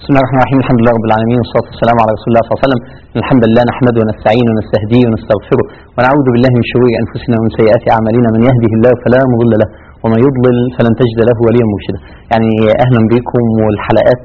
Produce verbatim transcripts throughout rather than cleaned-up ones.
بسم الله الرحمن الرحيم. الحمد لله رب العالمين، والصلاه والسلام على رسول الله صلى الله عليه وسلم. الحمد لله نحمده ونستعينه ونستهديه ونستغفره ونعوذ بالله من شرور انفسنا ومن سيئات اعمالنا، من يهده الله فلا مضل له ومن يضلل فلن تجد له وليا مرشدا. يعني اهلا بكم، والحلقات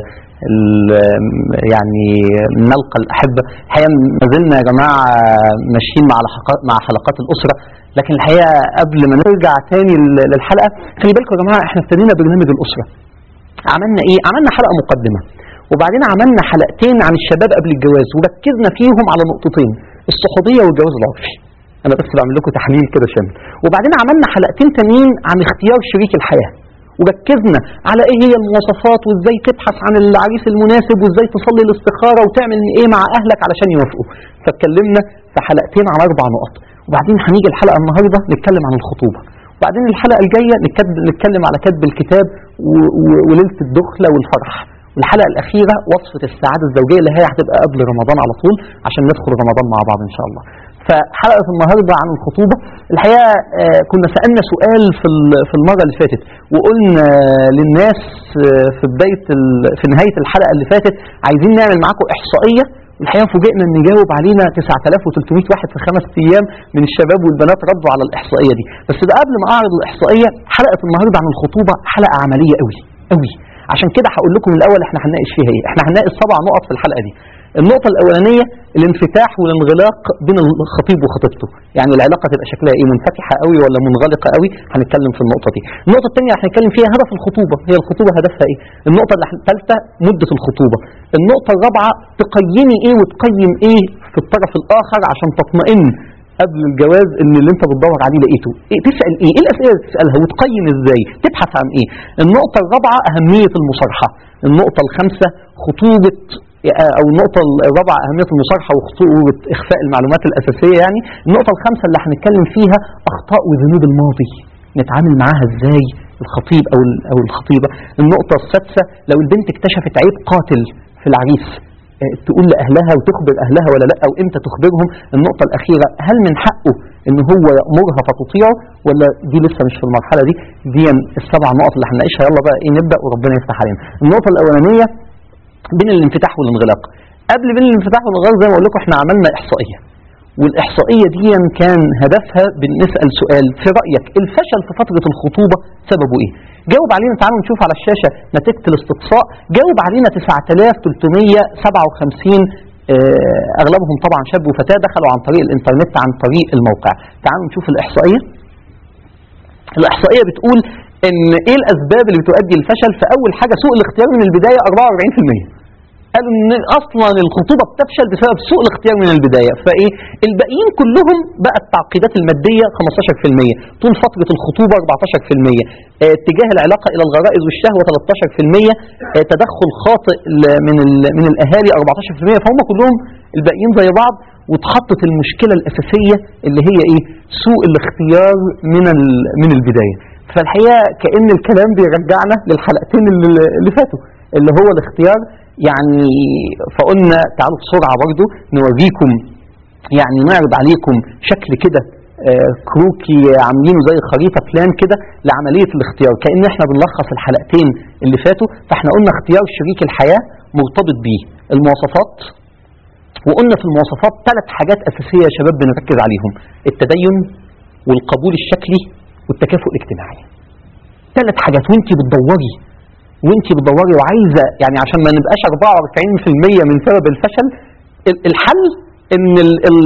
يعني نلقى الاحبه. الحقيقه ما زلنا يا جماعه ماشيين مع حلقات مع حلقات الاسره، لكن الحقيقه قبل ما نرجع تاني للحلقه خلي بالكم يا جماعه، احنا ابتدينا برنامج الاسره. عملنا ايه؟ عملنا حلقه مقدمه، وبعدين عملنا حلقتين عن الشباب قبل الجواز، وركزنا فيهم على نقطتين: الصحوبيه والجواز العرفي. انا بس بعمل لكم تحليل كده شامل. وبعدين عملنا حلقتين تانيين عن اختيار شريك الحياه، وركزنا على ايه هي المواصفات، وازاي تبحث عن العريس المناسب، وازاي تصلي الاستخاره، وتعمل ايه مع اهلك علشان يوافقوا. فاتكلمنا في حلقتين على اربع نقط. وبعدين هنيجي الحلقه النهارده نتكلم عن الخطوبه، وبعدين الحلقه الجايه نتكلم على كتب الكتاب وليله الدخله والفرح، والحلقه الاخيره وصفه السعاده الزوجيه اللي هي هتبقى قبل رمضان على طول عشان ندخل رمضان مع بعض ان شاء الله. فحلقه النهارده عن الخطوبه. الحقيقه كنا سالنا سؤال في في المره اللي فاتت، وقلنا للناس في بدايه في نهايه الحلقه اللي فاتت عايزين نعمل معاكم احصائيه. الحقيقه فوجئنا ان جاوب علينا تسعة آلاف وثلاثمائة واحد في خمس ايام من الشباب والبنات ردوا على الاحصائيه دي. بس ده قبل ما اعرض الاحصائيه، حلقه النهارده عن الخطوبه حلقه عمليه قوي قوي. عشان كده هقول لكم الاول احنا هنناقش فيها ايه. احنا هنناقش سبع نقط في الحلقه دي. النقطه الاولانيه الانفتاح والانغلاق بين الخطيب وخطيبته، يعني العلاقه تبقى شكلها ايه، منفتحه قوي ولا منغلقه قوي. هنتكلم في النقطه دي. النقطه الثانيه هنتكلم فيها هدف الخطوبه، هي الخطوبه هدفها ايه. النقطه الثالثه مده الخطوبه. النقطه الرابعه تقيمي ايه وتقيم ايه في الطرف الاخر عشان تطمئن قبل الجواز ان اللي انت بتدور عليه لقيته. إيه تسال ايه؟ ايه الاسئله اللي تسالها وتقيم ازاي؟ تبحث عن ايه؟ النقطه الرابعه اهميه المصارحه. النقطه الخامسه خطوبه او النقطه الرابعه اهميه المصارحه وخطوره اخفاء المعلومات الاساسيه. يعني النقطه الخامسه اللي هنتكلم فيها اخطاء وذنوب الماضي، نتعامل معاها ازاي الخطيب او او الخطيبه. النقطه السادسه لو البنت اكتشفت عيب قاتل في العريس تقول لاهلها وتخبر اهلها ولا لا، او امتى تخبرهم. النقطه الاخيره هل من حقه ان هو يامرها فتطيعه ولا دي لسه مش في المرحله دي. دي السبع نقط اللي هنناقشها. يلا بقى ايه نبدا وربنا يفتح علينا. النقطه الاولانيه بين الانفتاح والانغلاق. قبل بين الانفتاح والانغلاق زي ما اقول لكم احنا عملنا احصائيه، والاحصائيه دي كان هدفها بنسال سؤال: في رايك الفشل في فتره الخطوبه سببه ايه؟ جاوب علينا. تعالوا نشوف على الشاشه نتيجه الاستقصاء. جاوب علينا تسعة آلاف وثلاثمائة وسبعة وخمسين، اغلبهم طبعا شاب وفتاه دخلوا عن طريق الانترنت عن طريق الموقع. تعالوا نشوف الاحصائيه. الاحصائيه بتقول ان ايه الاسباب اللي بتؤدي للفشل. فاول حاجه سوء الاختيار من البدايه أربعة وأربعين بالمئة. قالوا ان اصلا الخطوبه بتفشل بسبب سوء الاختيار من البدايه. فايه الباقيين كلهم بقى التعقيدات الماديه خمستاشر بالمئة، طول فتره الخطوبه أربعتاشر بالمئة، اه اتجاه العلاقه الى الغرائز والشهوه تلتاشر بالمئة، اه تدخل خاطئ من من الاهالي أربعتاشر بالمئة. فهم كلهم الباقيين زي بعض، واتحطت المشكله الاساسيه اللي هي ايه؟ سوء الاختيار من من البدايه. فالحقيقه كأن الكلام بيرجعنا للحلقتين اللي, اللي فاتوا اللي هو الاختيار. يعني فقلنا تعالوا بسرعه برضو نوريكم، يعني نعرض عليكم شكل كده كروكي عاملينه زي خريطه بلان كده لعمليه الاختيار، كأن احنا بنلخص الحلقتين اللي فاتوا. فاحنا قلنا اختيار شريك الحياه مرتبط بيه المواصفات، وقلنا في المواصفات ثلاث حاجات اساسيه يا شباب بنركز عليهم: التدين والقبول الشكلي والتكافؤ الاجتماعي. ثلاث حاجات وانتي بتدوري وانتي بتدوري وعايزه، يعني عشان ما نبقاش أربعة وأربعين بالمئة من سبب الفشل. الحل ان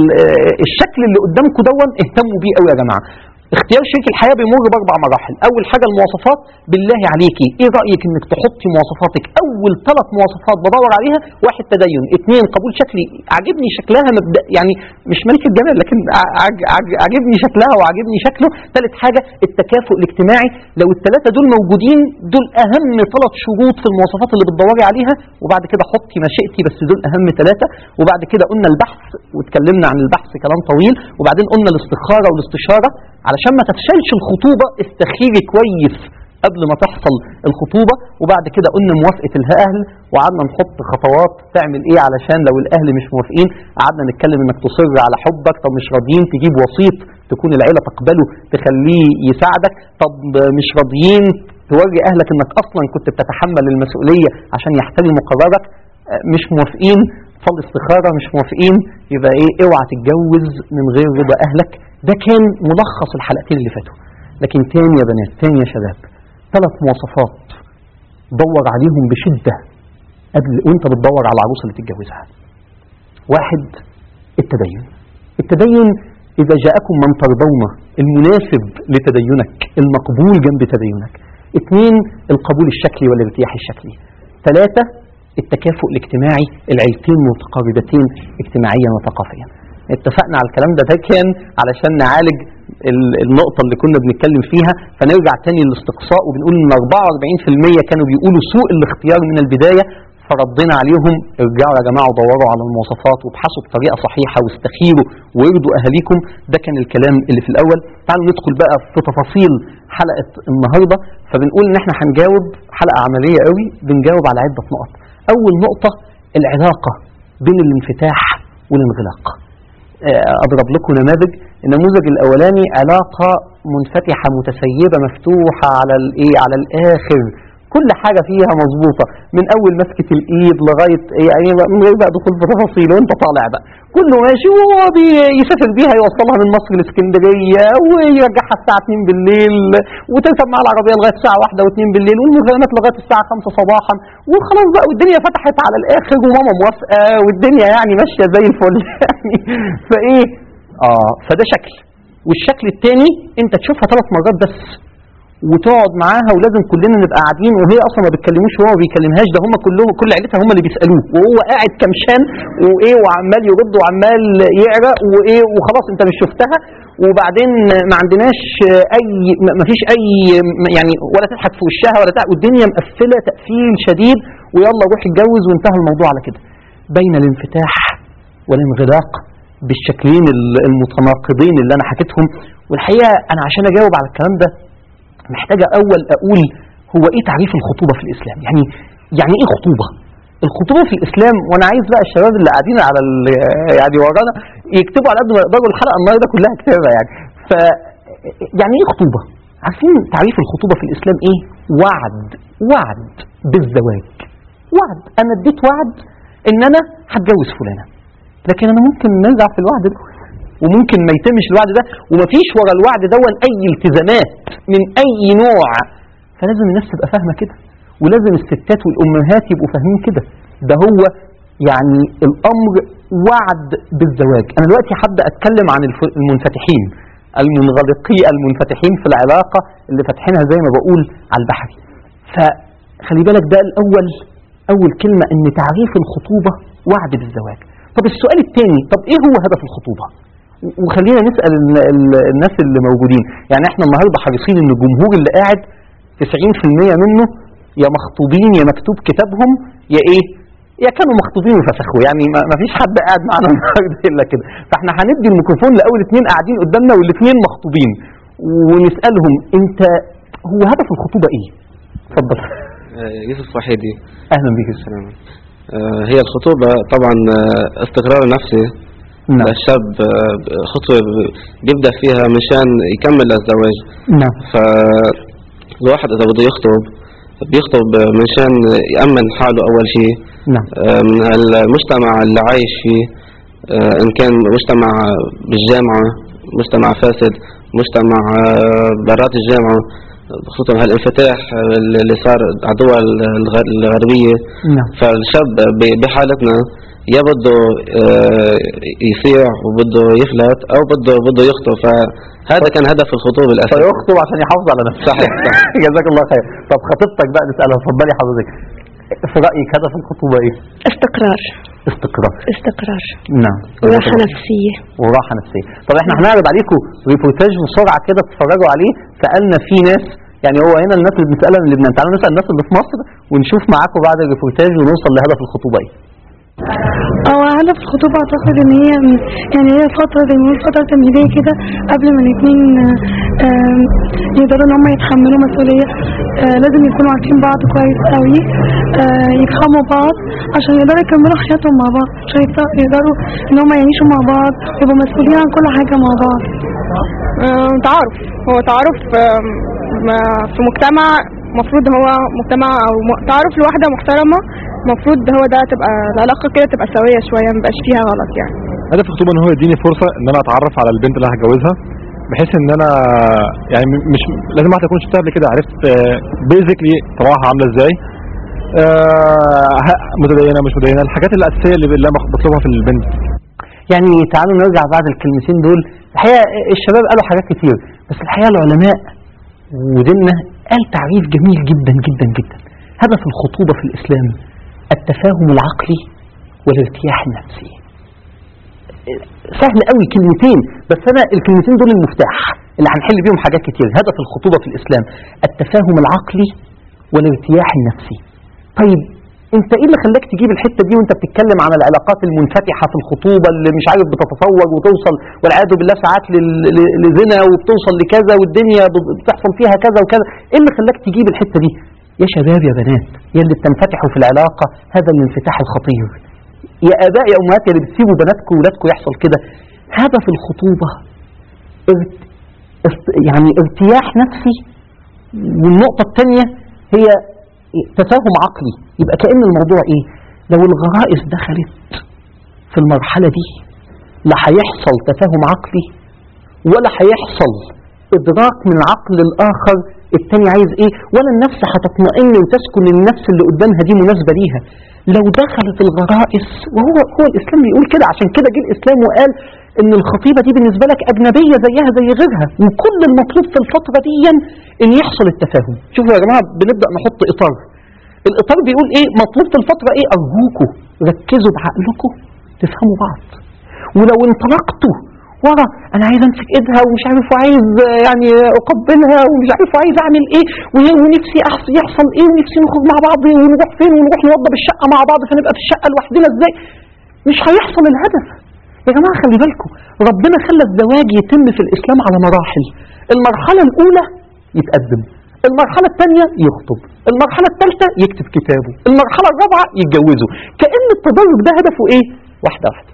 الشكل اللي قدامكم دون اهتموا بيه قوي يا جماعه. اختيار شريك الحياه بيمر باربع مراحل. اول حاجه المواصفات. بالله عليكي ايه رايك انك تحطي مواصفاتك اول ثلاث مواصفات بدور عليها: واحد تدين، اثنين قبول شكلي عاجبني شكلها مبدأ يعني مش ملك الجمال لكن عاج عاج عاجبني شكلها وعاجبني شكله، ثالث حاجه التكافؤ الاجتماعي. لو الثلاثه دول موجودين دول اهم ثلاث شروط في المواصفات اللي بتدوري عليها، وبعد كده حطي ما شئتي، بس دول اهم ثلاثه. وبعد كده قلنا البحث واتكلمنا عن البحث كلام طويل، وبعدين قلنا الاستخاره والاستشاره. علشان ما تفشلش الخطوبة استخيري كويس قبل ما تحصل الخطوبة. وبعد كده قلنا موافقة الأهل، وقعدنا نحط خطوات تعمل ايه علشان لو الأهل مش موافقين. قعدنا نتكلم انك تصر على حبك، طب مش راضيين تجيب وسيط تكون العيلة تقبله تخليه يساعدك، طب مش راضيين توري اهلك انك اصلا كنت بتتحمل المسؤوليه عشان يحترموا قرارك. مش موافقين صلي استخاره، مش موافقين يبقى ايه، اوعى تتجوز من غير رضا اهلك. ده كان ملخص الحلقتين اللي فاتوا. لكن تاني يا بنات، تاني يا شباب، ثلاث مواصفات دور عليهم بشده قبل وانت بتدور على العروسه اللي تتجوزها. واحد، التدين. التدين إذا جاءكم من ترضون، المناسب لتدينك، المقبول جنب تدينك. اثنين، القبول الشكلي والارتياح الشكلي. ثلاثة، التكافؤ الاجتماعي، العيلتين متقاربتين اجتماعيا وثقافيا. اتفقنا على الكلام ده. ده كان علشان نعالج النقطة اللي كنا بنتكلم فيها. فنرجع تاني للاستقصاء وبنقول ان أربعة وأربعين بالمئة كانوا بيقولوا سوء الاختيار من البداية. فردنا عليهم ارجعوا يا جماعة ودوروا على المواصفات وابحثوا بطريقة صحيحة واستخيروا ويرضوا أهاليكم. ده كان الكلام اللي في الأول. تعالوا ندخل بقى في تفاصيل حلقة النهاردة. فبنقول ان احنا هنجاوب حلقة عملية قوي، بنجاوب على عدة نقط. أول نقطة العلاقة بين الانفتاح والانغلاق. أضرب لكم نماذج. النموذج الأولاني علاقة منفتحة متسيبة مفتوحة على الإيه، على الآخر، كل حاجة فيها مظبوطة من أول مسكة الإيد لغاية يعني من غير بقى دخول في تفاصيل وأنت طالع بقى كله ماشي، وهو بيسافر بيها يوصلها من مصر لإسكندرية ويرجعها الساعة اتنين بالليل وتركب مع العربية لغاية الساعة واحدة واتنين بالليل والمكالمات لغاية الساعة خمسة صباحا وخلاص بقى والدنيا فتحت على الآخر وماما موافقة والدنيا يعني ماشية زي الفل يعني. فإيه آه فده شكل. والشكل الثاني أنت تشوفها ثلاث مرات بس وتقعد معاها ولازم كلنا نبقى قاعدين وهي اصلا ما بتكلموش وهو ما بيكلمهاش، ده هم كلهم كل عيلتها هم اللي بيسالوه وهو قاعد كمشان وايه وعمال يرد وعمال يعرق وايه وخلاص انت مش شفتها. وبعدين ما عندناش اي ما فيش اي يعني ولا تضحك في وشها ولا تق... والدنيا مقفله تقفيل شديد ويلا روح اتجوز وانتهى الموضوع على كده. بين الانفتاح والانغلاق بالشكلين المتناقضين اللي انا حكيتهم. والحقيقه انا عشان اجاوب على الكلام ده محتاجة أول أقول هو إيه تعريف الخطوبة في الإسلام. يعني يعني إيه خطوبة؟ الخطوبة في الإسلام، وأنا عايز بقى الشباب اللي قاعدين على يعني ورانا يكتبوا على قد ما يقدروا الحلقة النهارده كلها كتابة يعني. ف يعني إيه خطوبة؟ عارفين تعريف الخطوبة في الإسلام إيه؟ وعد وعد بالزواج. وعد، أنا اديت وعد إن أنا هتجوز فلانة، لكن أنا ممكن نرجع في الوعد ده وممكن ما يتمش الوعد ده ومفيش ورا الوعد ده اي التزامات من اي نوع. فلازم الناس تبقى فاهمه كده ولازم الستات والامهات يبقوا فاهمين كده. ده هو يعني الامر وعد بالزواج. انا دلوقتي هبدا اتكلم عن المنفتحين المنغلقين المنفتحين في العلاقه اللي فاتحينها زي ما بقول على البحري. فخلي بالك ده الاول، اول كلمه ان تعريف الخطوبه وعد بالزواج. طب السؤال الثاني، طب ايه هو هدف الخطوبه؟ وخلينا نسأل الناس اللي موجودين. يعني احنا النهاردة حريصين ان الجمهور اللي قاعد تسعين بالمئة منه يا مخطوبين يا مكتوب كتابهم يا ايه يا كانوا مخطوبين وفسخوا. يعني ما فيش حد قاعد معنا النهارده الا كده. فاحنا هندي الميكروفون لاول اثنين قاعدين قدامنا والاثنين مخطوبين ونسألهم انت هو هدف الخطوبة ايه؟ اتفضل. يوسف وحيدي. اهلا بك. السلام. هي الخطوبة طبعا استقرار نفسي. نعم. الشاب خطوة بيبدأ فيها مشان يكمل الزواج. نعم. فالواحد إذا بده يخطب بيخطب مشان يأمن حاله أول شيء. نعم. من المجتمع اللي عايش فيه، إن كان مجتمع بالجامعة مجتمع فاسد، مجتمع برات الجامعة، خصوصا هالانفتاح اللي صار على الدول الغربية. نعم. فالشاب بحالتنا يا بده يصيع وبده يفلت او بده بده يخطب. فهذا كان هدف الخطوبه الاساسي. فيخطب عشان يحافظ على نفسه. صحيح. جزاك الله خير. طب خطيبتك بقى نسالها، اتفضلي حضرتك، في رايك هدف الخطوبه ايه؟ استقرار. استقرار. استقرار. نعم. وراحه نفسيه. وراحه نفسيه. طب احنا هنعرض عليكم ريبورتاج بسرعه كده تتفرجوا عليه. سالنا فيه ناس، يعني هو هنا الناس اللي بنسالها من لبنان، تعالوا نسال الناس اللي في مصر ونشوف معاكم بعد الريبورتاج ونوصل لهدف الخطوبه ايه. هو هدف الخطوبة اعتقد ان هي يعني هي فترة زي ما فترة تمهيدية كده قبل ما الاثنين يقدروا ان هم يتحملوا مسؤولية. لازم يكونوا عارفين بعض كويس قوي، يفهموا بعض عشان يقدروا يكملوا حياتهم مع بعض، عشان يقدروا ان هم يعيشوا مع بعض يبقوا مسؤولين عن كل حاجة مع بعض. تعارف، هو تعارف في مجتمع المفروض هو مجتمع او تعرف لواحده محترمه، المفروض هو ده تبقى العلاقه كده تبقى سويه شويه، ما يبقاش فيها غلط يعني. هدف الخطوبه ان هو يديني فرصه ان انا اتعرف على البنت اللي هتجوزها، بحيث ان انا يعني مش لازم واحده اكون شفتها قبل كده، عرفت بيزيكلي طباعها عامله ازاي، آه متدينه مش متدينه، الحاجات الاساسيه اللي اللي بطلبها في البنت. يعني تعالوا نرجع بعد الكلمتين دول. الحقيقه الشباب قالوا حاجات كتير، بس الحقيقه العلماء وديننا قال تعريف جميل جدا جدا جدا. هدف الخطوبه في الاسلام التفاهم العقلي والارتياح النفسي. سهل قوي كلمتين، بس انا الكلمتين دول المفتاح اللي هنحل بيهم حاجات كتير. هدف الخطوبه في الاسلام التفاهم العقلي والارتياح النفسي. طيب انت ايه اللي خلاك تجيب الحته دي وانت بتتكلم عن العلاقات المنفتحه في الخطوبه اللي مش عارف بتتفوق وتوصل والعياذ بالله ساعات لزنا وبتوصل لكذا والدنيا بتحصل فيها كذا وكذا؟ ايه اللي خلاك تجيب الحته دي؟ يا شباب يا بنات يا اللي بتنفتحوا في العلاقه هذا الانفتاح الخطير، يا اباء يا امهات يا اللي بتسيبوا بناتكم وولادكم يحصل كده، هدف الخطوبه ارت... يعني ارتياح نفسي، والنقطه الثانيه هي تفاهم عقلي. يبقى كأن الموضوع ايه؟ لو الغرائز دخلت في المرحلة دي لا هيحصل تفاهم عقلي ولا هيحصل ادراك من عقل الاخر التاني عايز ايه، ولا النفس هتطمئن وتسكن النفس اللي قدامها دي مناسبة ليها. لو دخلت الغرائز، وهو هو الاسلام بيقول كده، عشان كده جه الاسلام وقال ان الخطيبة دي بالنسبة لك اجنبية زيها زي غيرها، وكل المطلوب في الفترة دي ان يحصل التفاهم. شوفوا يا جماعة بنبدأ نحط اطار. الاطار بيقول ايه؟ مطلوب في الفترة ايه؟ ارجوكوا ركزوا بعقلكم تفهموا بعض. ولو انطلقتوا ورا انا عايز امسك ايدها ومش عارف وعايز يعني اقبلها ومش عارف وعايز اعمل ايه ونفسي يحصل ايه ونفسي نخرج مع بعض ونروح فين ونروح نوضب الشقة مع بعض فنبقى في الشقة لوحدنا ازاي، مش هيحصل الهدف. يا جماعة خلي بالكم، ربنا خلى الزواج يتم في الاسلام على مراحل. المرحلة الاولى يتقدم، المرحلة الثانية يخطب، المرحلة الثالثة يكتب كتابه، المرحلة الرابعة يتجوزه. كأن التدرج ده هدفه ايه؟ واحدة واحدة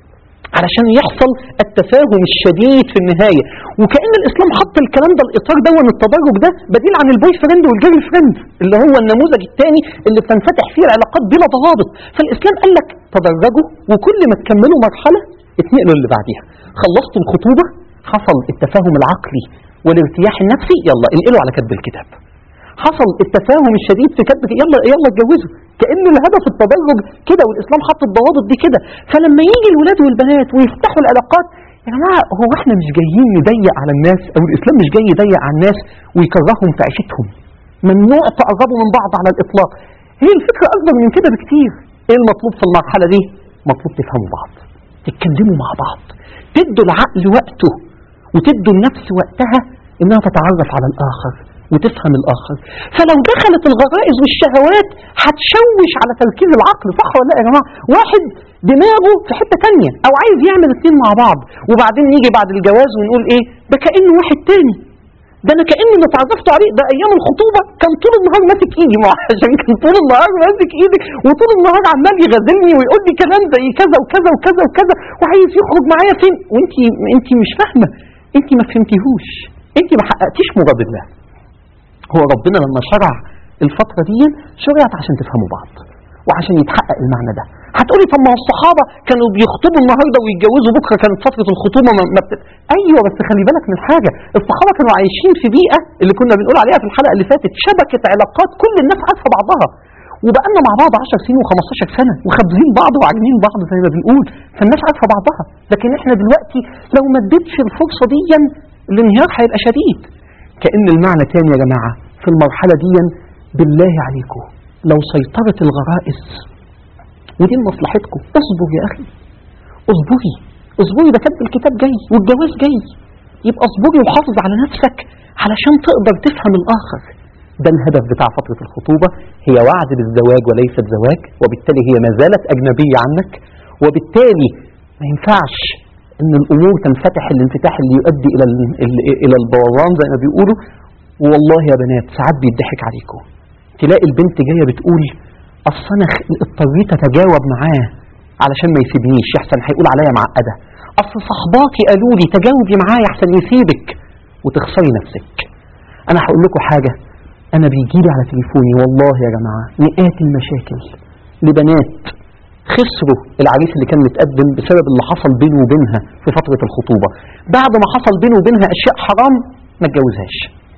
علشان يحصل التفاهم الشديد في النهاية. وكأن الإسلام حط الكلام ده الإطار ده وان التدرج ده بديل عن البوي فريند والجيرل فريند اللي هو النموذج الثاني اللي بتنفتح فيه العلاقات بلا ضوابط. فالإسلام قال لك تدرجوا، وكل ما تكملوا مرحلة اتنقلوا اللي بعديها. خلصتوا الخطوبة، حصل التفاهم العقلي والارتياح النفسي، يلا انقلوا على كتب الكتاب. حصل التفاهم الشديد في كتب، يلا يلا اتجوزوا. كأن الهدف التدرج كده، والإسلام حط الضوابط دي كده. فلما يجي الولاد والبنات ويفتحوا العلاقات، يا جماعة هو احنا مش جايين نضيق على الناس، او الإسلام مش جاي يضيق على الناس ويكرههم في عيشتهم. ممنوع تقربوا من بعض على الإطلاق. هي الفكرة أكبر من كده بكتير. ايه المطلوب في المرحلة دي؟ مطلوب تفهموا بعض، تتكلموا مع بعض، تدوا العقل وقته وتدوا النفس وقتها انها تتعرف على الآخر وتفهم الآخر. فلو دخلت الغرائز والشهوات هتشوش على تركيز العقل. صح ولا لا يا جماعة؟ واحد دماغه في حتة تانية او عايز يعمل الاثنين مع بعض، وبعدين يجي بعد الجواز ونقول ايه؟ ده كأنه واحد تاني، ده انا كأني اللي اتعرفت عليه، ده ايام الخطوبة كان طول النهار ماسك ايدي، ما عشان كان طول النهار ماسك ايدي وطول النهار عمال يغازلني ويقول لي كلام زي كذا وكذا وكذا وكذا وعايز يخرج معايا فين، وانت انت مش فاهمة، انت ما فهمتيهوش، انت ما حققتيش مراد الله. هو ربنا لما شرع الفترة دي شرعت عشان تفهموا بعض وعشان يتحقق المعنى ده. هتقولي طب ما الصحابة كانوا بيخطبوا النهاردة ويتجوزوا بكرة، كانت فترة الخطوبة ما بت... ايوه بس خلي بالك من حاجة، الصحابة كانوا عايشين في بيئة اللي كنا بنقول عليها في الحلقة اللي فاتت، شبكة علاقات كل الناس عارفة بعضها، وبقالنا مع بعض عشر سنين وخمستاشر سنة وخابزين بعض وعاجنين بعض زي ما بنقول، فالناس عارفة بعضها. لكن احنا دلوقتي لو ما اديتش الفرصة دي الانهيار هيبقى شديد. كأن المعنى تاني يا جماعة في المرحلة دي، بالله عليكم لو سيطرت الغرائز، ودي مصلحتكم، اصبر يا أخي، اصبري اصبري، ده كتب الكتاب جاي والجواز جاي، يبقى اصبري وحافظ على نفسك علشان تقدر تفهم الآخر. ده الهدف بتاع فترة الخطوبة، هي وعد بالزواج وليست زواج، وبالتالي هي ما زالت أجنبية عنك، وبالتالي ما ينفعش ان الامور تنفتح الانفتاح اللي يؤدي الى الى البوظان زي ما بيقولوا. والله يا بنات ساعات بيضحك عليكم، تلاقي البنت جايه بتقول اصل انا اضطريت اتجاوب معاه علشان ما يسيبنيش يحسن هيقول عليا معقده، اصل صحباتي قالوا لي تجاوبي معاه يحسن يسيبك، وتخسري نفسك. انا هقول لكم حاجه، انا بيجيلي على تليفوني والله يا جماعه مئات المشاكل لبنات خسروا العريس اللي كان متقدم بسبب اللي حصل بينه وبينها في فتره الخطوبه. بعد ما حصل بينه وبينها اشياء حرام ما اتجوزهاش،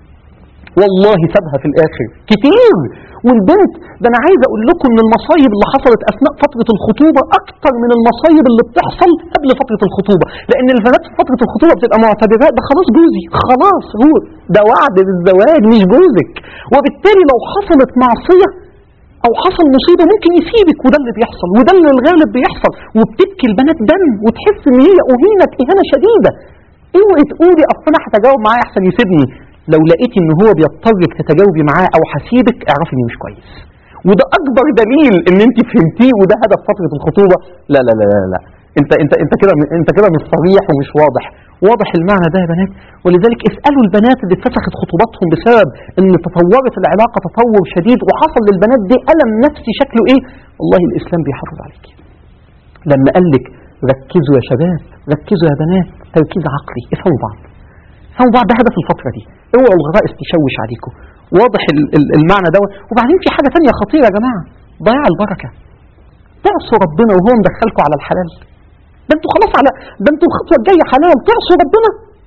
والله سابها في الاخر كتير. والبنت ده انا عايز اقول لكم ان المصايب اللي حصلت اثناء فتره الخطوبه اكتر من المصايب اللي بتحصل قبل فتره الخطوبه، لان البنات في فتره الخطوبه بتبقى معتبره ده خلاص جوزي، خلاص هو ده وعد بالزواج مش جوزك، وبالتالي لو حصلت معصيه او حصل مصيبه ممكن يسيبك، وده اللي بيحصل وده اللي الغالب بيحصل، وبتبكي البنات دم وتحس ان هي اهينت اهانه شديده. اوعي تقولي اصل انا هتجاوب معاه احسن يسيبني. لو لقيتي ان هو بيضطرك تتجاوبي معاه او هسيبك اعرفي اني مش كويس، وده اكبر دليل ان انت فهمتيه وده هدف فتره الخطوبه. لا لا لا لا, لا. انت انت انت كده انت كده مش صريح ومش واضح. واضح المعنى ده يا بنات، ولذلك اسالوا البنات اللي اتفسخت خطوباتهم بسبب ان تطورت العلاقه تطور شديد وحصل للبنات دي الم نفسي شكله ايه. والله الاسلام بيحافظ عليك لما قال لك ركزوا يا شباب، ركزوا يا بنات تركيز عقلي، افهموا بعض، افهموا بعض، ده هدف الفتره دي، اوعوا الغرائز تشوش عليكم. واضح المعنى ده. وبعدين في حاجه ثانيه خطيره يا جماعه، ضياع البركه. تعصوا ربنا وهو مدخلكم على الحلال، ده انتوا خلاص على ده انتوا الخطوه الجايه حلال، تعصوا ربنا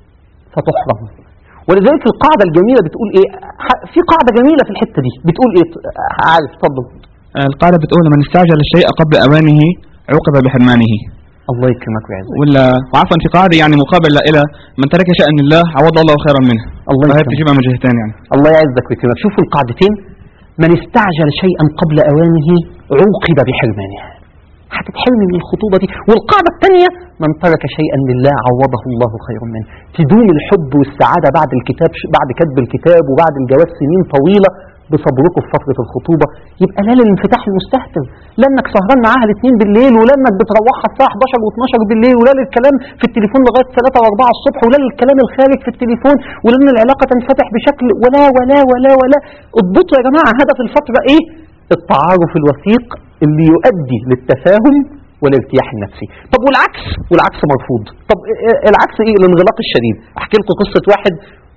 فتحرم. ولذلك القاعده الجميله بتقول ايه؟ في قاعده جميله في الحته دي بتقول ايه؟ عارف؟ اتفضل. القاعده بتقول من استعجل الشيء قبل اوانه عوقب بحرمانه. الله يكرمك ويعزك. ولا وعفوا في قاعده يعني مقابل الى من ترك شأن الله عوض الله خيرا منه. الله يكرمك. بتجيبها من جهتين يعني. الله يعزك ويكرمك. شوفوا القاعدتين، من استعجل شيئا قبل اوانه عوقب بحرمانه، هتتحرمي من الخطوبه دي. والقاعده الثانيه من ترك شيئا لله عوضه الله خيرا منه. تدوم الحب والسعاده بعد الكتاب، بعد كتب الكتاب وبعد الجواز سنين طويله بصبركم في فتره الخطوبه. يبقى لا للانفتاح المستهتر، لا انك سهران معاها الاثنين بالليل، ولا انك بتروحها الساعه حداشر واثناشر بالليل، ولا للكلام في التليفون لغايه ثلاثة وأربعة الصبح، ولا للكلام الخارج في التليفون، ولا ان العلاقه تنفتح بشكل ولا ولا ولا ولا. اضبطوا يا جماعه هدف الفتره ايه؟ التعارف الوثيق اللي يؤدي للتفاهم والارتياح النفسي. طب والعكس؟ والعكس مرفوض. طب العكس ايه؟ الانغلاق الشديد. احكي لكم قصه واحد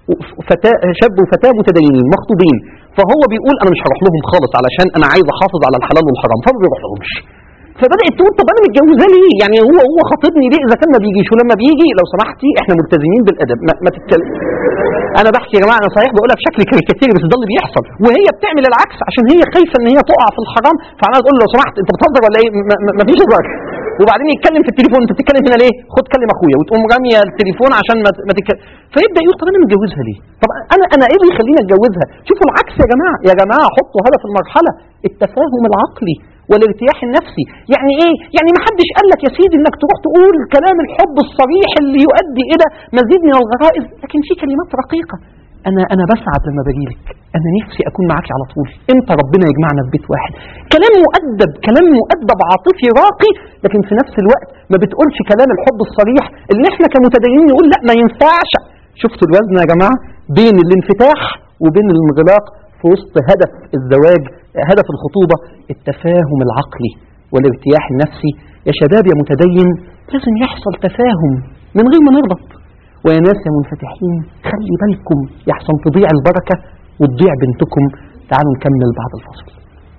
فتاة شاب وفتاة متدينين مخطوبين، فهو بيقول انا مش هروح لهم خالص علشان انا عايز احافظ على الحلال والحرام، فما بيروح لهمش. فبدات تقول طب انا متجوزه ليه؟ يعني هو هو خاطبني ليه اذا كان ما بيجيش؟ ولما بيجي لو سمحتي احنا ملتزمين بالادب ما, ما تتكلم. انا بحكي يا جماعه، انا صحيح بقولها بشكل كاريكاتيري بس ده اللي بيحصل، وهي بتعمل العكس عشان هي خايفه ان هي تقع في الحرام، فعماله تقول له لو سمحت انت بتهزر ولا ايه؟ ما فيش هزار. وبعدين يتكلم في التليفون، انت بتتكلم هنا ليه؟ خد كلم اخويا، وتقوم راميه التليفون عشان ما ما تتكلم. فيبدا يقول طب انا متجوزها ليه؟ طب انا انا ايه اللي يخليني اتجوزها؟ شوفوا العكس يا جماعه، يا جماعه حطوا هدف المرحله التفاهم العقلي والارتياح النفسي. يعني ايه؟ يعني ما حدش قال لك يا سيدي انك تروح تقول كلام الحب الصريح اللي يؤدي الى مزيد من الغرائز، لكن في كلمات رقيقه. انا انا بسعد لما بجيلك، انا نفسي اكون معاكي على طول، امتى ربنا يجمعنا في بيت واحد. كلام مؤدب، كلام مؤدب عاطفي راقي، لكن في نفس الوقت ما بتقولش كلام الحب الصريح اللي احنا كمتدينين نقول لا ما ينفعش. شفتوا الوزن يا جماعه بين الانفتاح وبين الانغلاق في وسط هدف الزواج، هدف الخطوبه التفاهم العقلي والارتياح النفسي. يا شباب يا متدين لازم يحصل تفاهم من غير ما نغلط. ويا ناس يا منفتحين خلي بالكم يحسن تضيع البركة وتضيع بنتكم. تعالوا نكمل بعد الفصل.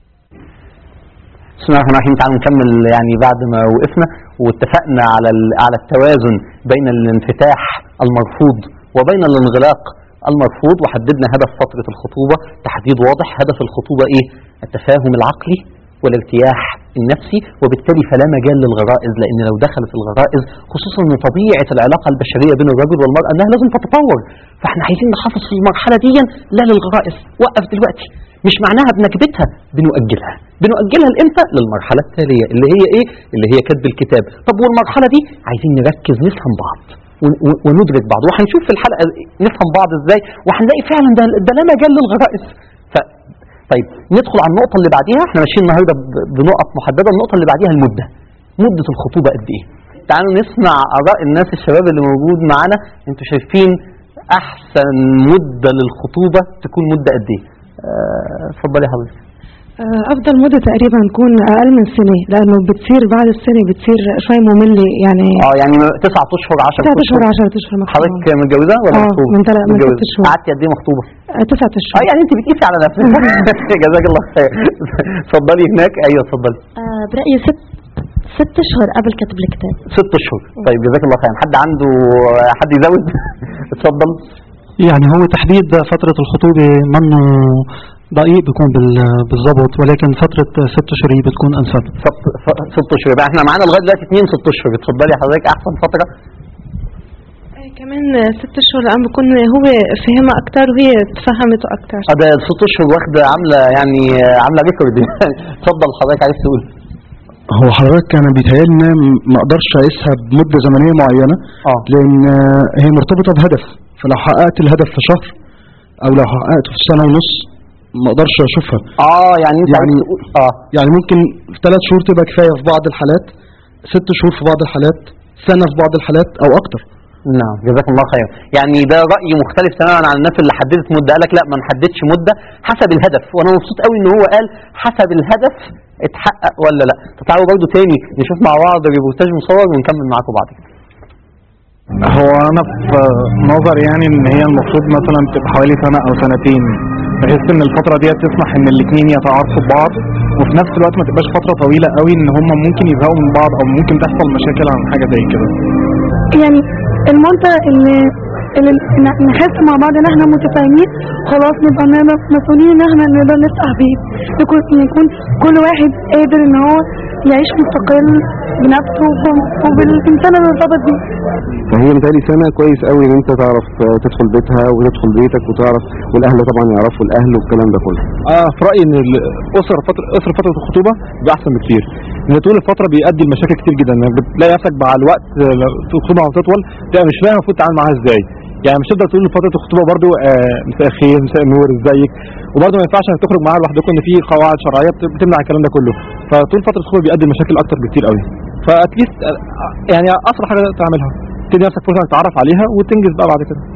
بسم الله الرحمن الرحيم. تعالوا نكمل يعني بعد ما وقفنا واتفقنا على على التوازن بين الانفتاح المرفوض وبين الانغلاق المرفوض، وحددنا هدف فترة الخطوبة تحديد واضح. هدف الخطوبة ايه؟ التفاهم العقلي والارتياح النفسي، وبالتالي فلا مجال للغرائز، لان لو دخلت الغرائز خصوصا ان طبيعه العلاقه البشريه بين الرجل والمراه انها لازم تتطور، فاحنا عايزين نحافظ في المرحله دي لا للغرائز. وقف دلوقتي، مش معناها بنكبتها، بنؤجلها. بنؤجلها لامتى؟ للمرحله التاليه اللي هي ايه؟ اللي هي كتب الكتاب. طب والمرحله دي عايزين نركز نفهم بعض وندرك بعض، وهنشوف في الحلقه نفهم بعض ازاي، وهنلاقي فعلا ده, ده لا مجال للغرائز. ف طيب ندخل على النقطة اللي بعديها. احنا ماشيين النهارده بنقط محددة. النقطة اللي بعديها المدة. مدة الخطوبة قد ايه؟ تعالوا نسمع آراء الناس الشباب اللي موجود معانا. انتوا شايفين أحسن مدة للخطوبة تكون مدة قد ايه؟ اتفضلي يا حضرتك. افضل مده تقريبا تكون اقل من سنه، لانه بتصير بعد السنه بتصير شوي ممل يعني. اه يعني تسعة اشهر عشرة تسعة اشهر عشرة اشهر مخطوبه. حضرتك متجوزه ولا اه مخطوبه؟ من ثلاث من ست شهور. قعدتي قد ايه مخطوبه؟ آه تسعة اشهر. اه يعني انت بتقيسي على نفسك. جزاك الله خير. اتفضلي هناك. ايوه اتفضلي. آه برايي ست ست اشهر قبل كتب الكتاب. ست اشهر. طيب جزاك الله خير. حد عنده حد يزود؟ اتفضل. يعني هو تحديد فترة الخطوبة منه دقيق بيكون بالضبط، ولكن فترة ست اشهر هي بتكون انسب. ست ست اشهر. يبقى احنا معانا لغايه دلوقتي اثنين ست اشهر. اتفضلي حضرتك احسن فتره. كمان ست اشهر لان بكون هو فهمها اكتر وهي تفهمته اكتر. اه ده ست اشهر واخده عامله يعني عامله ريكورد. اتفضل حضرتك عايز تقول. هو حضرتك انا بيتهيألي ان ما اقدرش اقيسها بمده زمنيه معينه. اه لان هي مرتبطه بهدف، فلو حققت الهدف في شهر او لو حققته في سنه ونص ما اقدرش اشوفها. اه يعني انت يعني اه يعني ممكن ثلاث شهور تبقى كفايه في بعض الحالات، ست شهور في بعض الحالات، سنه في بعض الحالات او اكتر. نعم جزاكم الله خير. يعني ده رأي مختلف تماما عن الناس اللي حددت مدة. قالك لا ما نحددش مدة حسب الهدف، وانا مبسوط قوي ان هو قال حسب الهدف اتحقق ولا لا. تعالوا برضو تاني نشوف مع بعض ريبورتاج مصور ونكمل معاكم بعد كده. هو انا في نظري يعني ان هي المفروض مثلا تبقى حوالي سنة او سنتين، بحيث ان الفترة دي تسمح ان الاثنين يتعارفوا ببعض، وفي نفس الوقت ما تبقاش فترة طويلة قوي ان هم ممكن يزهقوا من بعض او ممكن تحصل مشاكل عن حاجة زي كده. يعني المنطقة اللي اللي نحس مع بعض ان احنا متفاهمين خلاص نبقى مسؤولين ان احنا نقدر نفتح بيت، يكون يكون كل واحد قادر ان هو يعيش مستقل بنفسه وبالانسان اللي ارتبط بيه. فهي متهيألي سنة كويس قوي ان انت تعرف تدخل بيتها وتدخل بيتك وتعرف، والاهل طبعا يعرفوا الاهل والكلام ده كله. اه في رايي ان الاسر فتره اسر فتره الخطوبه بيبقى احسن بكتير، ان طول الفتره بيؤدي لمشاكل كتير جدا. بتلاقي نفسك مع الوقت الخطوبه بتطول تبقى مش فاهم المفروض تتعامل معاها ازاي. يعني مش تقدر تقول فتره الخطوبه برضو آه مساء الخير مساء النور ازيك، وبرضو ما ينفعش انك تخرج معاها لوحدكم ان في قواعد شرعيه بتمنع الكلام ده كله. فطول فتره الخطوبه بيؤدي لمشاكل اكتر بكتير قوي. فاتليست يعني اسرع حاجه تعملها تدي نفسك فرصه انك تتعرف عليها وتنجز بقى بعد كده.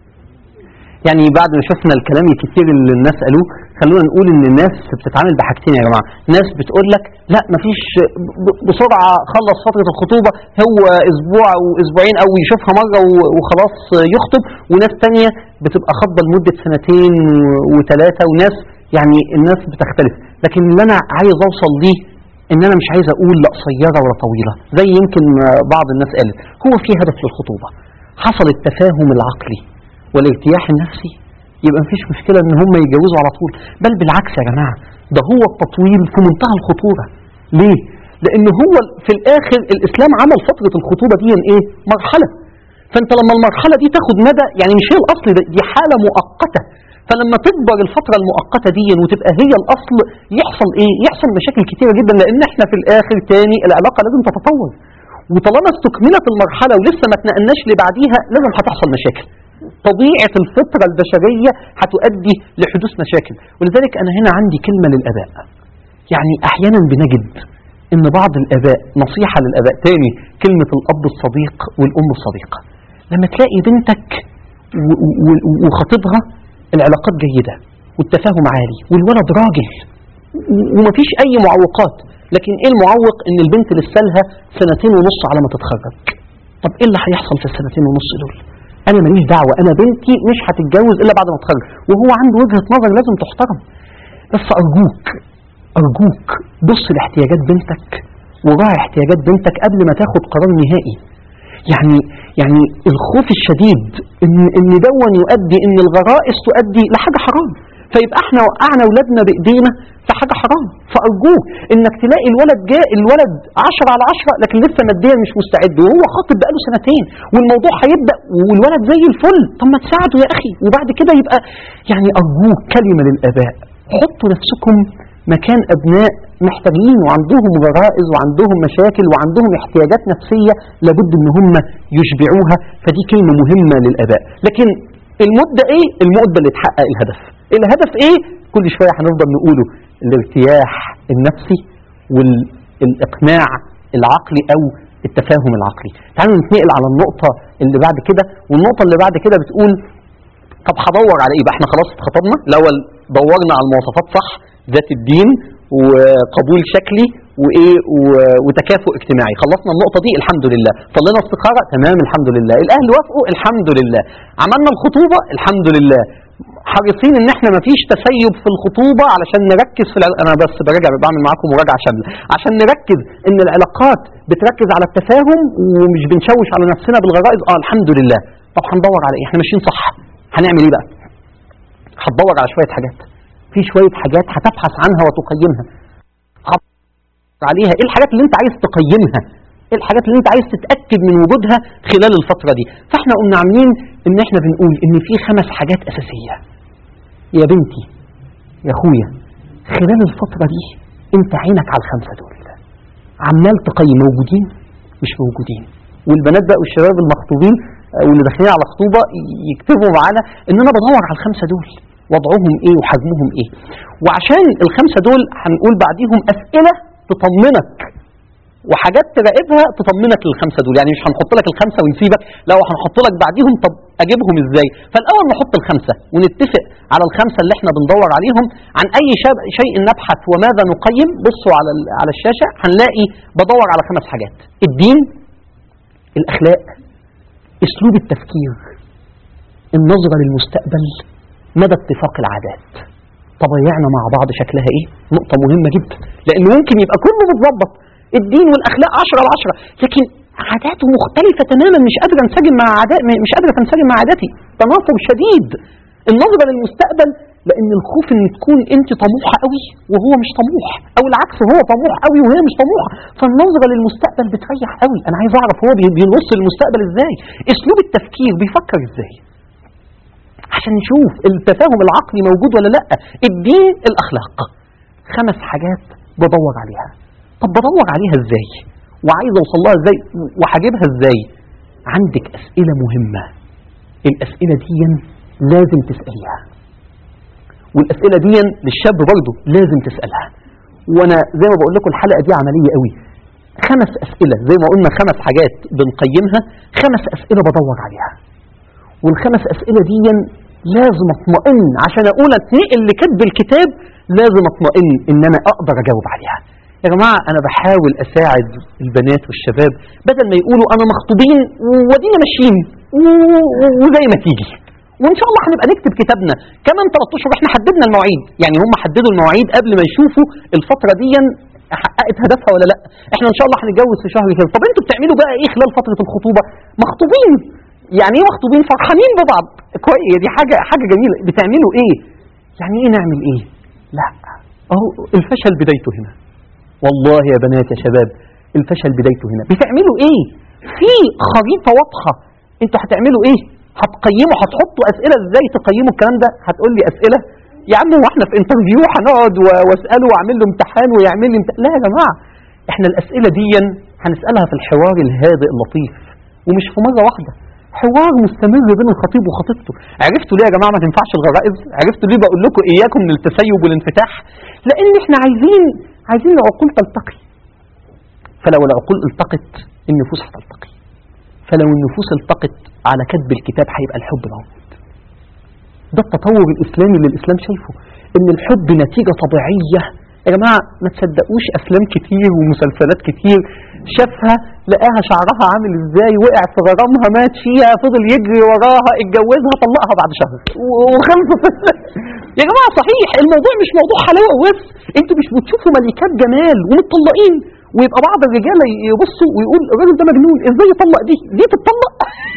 يعني بعد ما شفنا الكلام الكتير اللي الناس قالوه، خلونا نقول ان الناس بتتعامل بحاجتين يا جماعه. ناس بتقول لك لا مفيش بسرعه خلص فتره الخطوبه، هو اسبوع او اسبوعين او يشوفها مره وخلاص يخطب، وناس تانية بتبقى خاطبه لمده سنتين وثلاثه، وناس يعني الناس بتختلف. لكن اللي انا عايز اوصل ليه ان انا مش عايز اقول لا قصيره ولا طويله زي يمكن بعض الناس قالت. هو في هدف للخطوبه، حصل التفاهم العقلي والارتياح النفسي، يبقى مفيش مشكلة ان هم يتجوزوا على طول. بل بالعكس يا جماعة، ده هو التطويل في منتهى الخطورة. ليه؟ لان هو في الاخر الاسلام عمل فترة الخطوبة دي ايه؟ مرحلة. فانت لما المرحلة دي تاخد مدى، يعني مش هي الاصل، دي حالة مؤقتة. فلما تكبر الفترة المؤقتة دي وتبقى هي الاصل، يحصل ايه؟ يحصل مشاكل كتيرة جدا، لان احنا في الاخر تاني العلاقة لازم تتطور. وطالما استكملت المرحلة ولسه ما اتنقلناش لبعديها، لازم هتحصل مشاكل. طبيعة الفطرة البشرية هتؤدي لحدوث مشاكل. ولذلك أنا هنا عندي كلمة للآباء. يعني أحيانا بنجد إن بعض الآباء، نصيحة للآباء تاني، كلمة الأب الصديق والأم الصديقة. لما تلاقي بنتك وخطيبها العلاقات جيدة والتفاهم عالي والولد راجل ومفيش أي معوقات، لكن إيه المعوق؟ إن البنت لسه لها سنتين ونص على ما تتخرج. طب إيه اللي هيحصل في السنتين ونص دول؟ أنا ماليش دعوة، أنا بنتي مش هتتجوز إلا بعد ما تتخرج، وهو عنده وجهة نظر لازم تحترم. بس أرجوك أرجوك بص لاحتياجات بنتك وراعي احتياجات بنتك قبل ما تاخد قرار نهائي. يعني يعني الخوف الشديد إن إن دون يؤدي إن الغرائز تؤدي لحاجة حرام، فيبقى احنا وقعنا أولادنا بإيدينا في حاجة حرام. فأرجوك إنك تلاقي الولد جاء الولد عشرة على عشرة لكن لسه ماديا مش مستعد، وهو خاطب بقاله سنتين والموضوع هيبدأ والولد زي الفل، طب ما تساعده يا أخي وبعد كده يبقى. يعني أرجوك كلمة للآباء، حطوا نفسكم مكان أبناء محتاجين وعندهم غرائز وعندهم مشاكل وعندهم احتياجات نفسية لابد إن هم يشبعوها. فدي كلمة مهمة للآباء. لكن المدة إيه؟ المدة اللي تحقق الهدف. الهدف إيه؟ كل شوية هنفضل نقوله الارتياح النفسي والإقناع العقلي أو التفاهم العقلي. تعالوا نتنقل على النقطة اللي بعد كده، والنقطة اللي بعد كده بتقول طب هدور على إيه؟ بقى احنا خلاص اتخطبنا، الأول دورنا على المواصفات صح، ذات الدين وقبول شكلي وايه وتكافؤ اجتماعي. خلصنا النقطه دي الحمد لله. صلينا استخاره تمام الحمد لله. الاهل وافقوا الحمد لله. عملنا الخطوبه الحمد لله. حريصين ان احنا ما فيش تسيب في الخطوبه علشان نركز في العل... انا بس براجع بعمل معاكم مراجعه شامله عشان نركز ان العلاقات بتركز على التفاهم ومش بنشوش على نفسنا بالغرائز. اه الحمد لله. طب هندور على ايه؟ احنا ماشيين صح، هنعمل ايه بقى؟ هتدور على شويه حاجات. في شويه حاجات هتبحث عنها وتقيمها. عليها ايه الحاجات اللي انت عايز تقيمها؟ ايه الحاجات اللي انت عايز تتاكد من وجودها خلال الفتره دي؟ فاحنا قلنا عاملين ان احنا بنقول ان في خمس حاجات اساسيه. يا بنتي يا اخويا خلال الفتره دي انت عينك على الخمسه دول، عمال تقيم موجودين مش موجودين. والبنات بقى والشباب المخطوبين واللي داخلين على خطوبه يكتبوا معانا ان انا بدور على الخمسه دول وضعهم ايه وحجمهم ايه. وعشان الخمسه دول هنقول بعديهم اسئله تطمنك وحاجات تراقبها تطمنك للخمسه دول. يعني مش هنحط لك الخمسه ونسيبك، لا هنحط لك بعديهم طب اجيبهم ازاي. فالاول نحط الخمسه ونتفق على الخمسه اللي احنا بندور عليهم. عن اي شيء نبحث وماذا نقيم. بصوا على على الشاشه هنلاقي بدور على خمس حاجات: الدين، الاخلاق، اسلوب التفكير، النظره للمستقبل، مدى اتفاق العادات. طبيعنا مع بعض شكلها ايه؟ نقطه مهمه جدا لان ممكن يبقى كله متظبط الدين والاخلاق عشرة على عشرة لكن عاداته مختلفه تماما، مش قادره انسجم مع عادات مش قادره تنسجم مع عاداتي. تنافر شديد. النظره للمستقبل لان الخوف ان تكون انت طموحه قوي وهو مش طموح، او العكس هو طموح قوي وهي مش طموحه. فالنظره للمستقبل بتريح قوي. انا عايز اعرف هو بيبص للمستقبل ازاي، اسلوب التفكير بيفكر ازاي عشان نشوف التفاهم العقلي موجود ولا لا. الدين، الاخلاق. خمس حاجات بدور عليها. طب بدور عليها ازاي وعايز اوصل لها ازاي وهجيبها ازاي؟ عندك اسئله مهمه. الاسئله دي لازم تساليها، والاسئله دي للشاب برضه لازم تسالها. وانا زي ما بقول لكم الحلقه دي عمليه قوي. خمس اسئله زي ما قلنا، خمس حاجات بنقيمها، خمس اسئله بدور عليها. والخمس اسئله دي لازم اطمئن عشان اقول اتنقل لكتب الكتاب، لازم اطمئن ان انا اقدر اجاوب عليها. يا جماعه انا بحاول اساعد البنات والشباب بدل ما يقولوا انا مخطوبين ودينا ماشيين وزي ما تيجي، وان شاء الله هنبقى نكتب كتابنا كمان ثلاثة اشهر. احنا حددنا المواعيد، يعني هم حددوا المواعيد قبل ما يشوفوا الفتره دي حققت هدفها ولا لا. احنا ان شاء الله هنتجوز في شهر كذا. طب انتوا بتعملوا بقى ايه خلال فتره الخطوبه؟ مخطوبين. يعني ايه مخطوبين؟ فرحانين ببعض كويس، دي حاجه حاجه جميله. بتعملوا ايه؟ يعني ايه نعمل ايه؟ لا اهو الفشل بدايته هنا. والله يا بنات يا شباب الفشل بدايته هنا. بتعملوا ايه؟ في خريطه واضحه انتوا هتعملوا ايه؟ هتقيموا، هتحطوا اسئله ازاي تقيموا الكلام ده؟ هتقول لي اسئله يا عم هو احنا في انترفيو هنقعد واساله واعمل له امتحان ويعمل لي امتحان؟ لا يا جماعه، احنا الاسئله دي هنسالها في الحوار الهادئ اللطيف ومش في مره واحده. حوار مستمر بين الخطيب وخطيبته. عرفتوا ليه يا جماعه ما تنفعش الغرائز؟ عرفتوا ليه بقول لكم اياكم من التسيب والانفتاح؟ لان احنا عايزين عايزين العقول تلتقي. فلو العقول التقت النفوس هتلتقي. فلو النفوس التقت على كتب الكتاب هيبقى الحب موجود. ده التطور الاسلامي اللي الاسلام شايفه، ان الحب نتيجه طبيعيه. يا جماعه ما تصدقوش افلام كتير ومسلسلات كتير شافها لقاها شعرها عامل ازاي، وقع في غرامها، مات فيها، فضل يجري وراها، اتجوزها، طلقها بعد شهر وخلصت. يا جماعه صحيح الموضوع مش موضوع حلاوه وبس. انتوا مش بتشوفوا ملكات جمال ومتطلقين ويبقى بعض الرجاله يبصوا ويقول الراجل ده مجنون ازاي يطلق دي؟ دي تتطلق؟